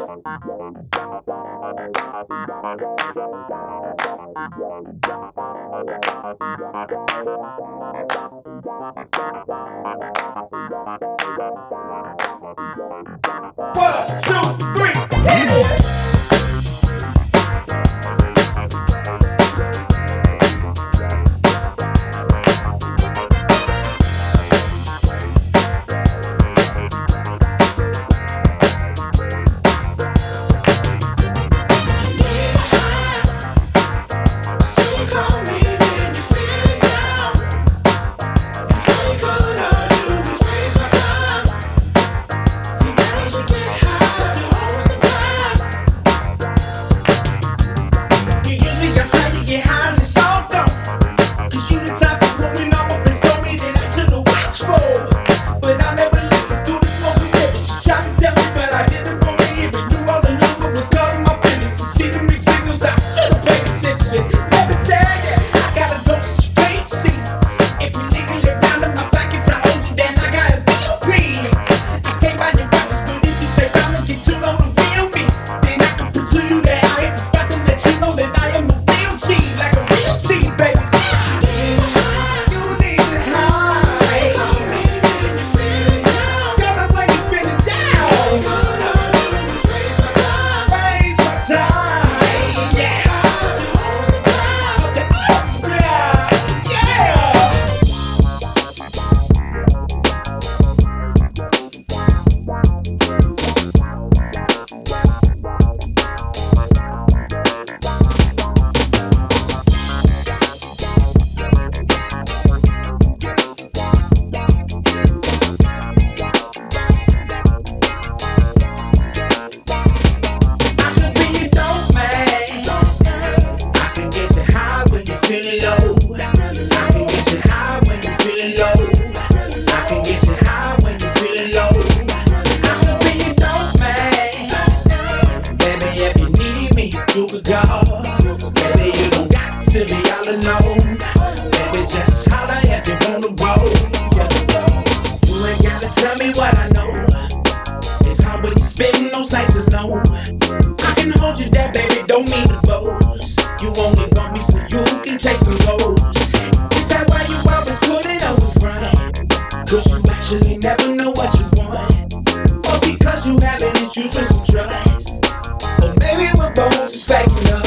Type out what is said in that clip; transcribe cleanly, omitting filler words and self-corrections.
Spitting those nights alone. I can hold you there, baby, don't mean to boast. You only want me so you can chase some goals. Is that why you always put it over front? Cause you actually never know what you want. Or because you having issues with some trust. Or maybe we're both just backing up.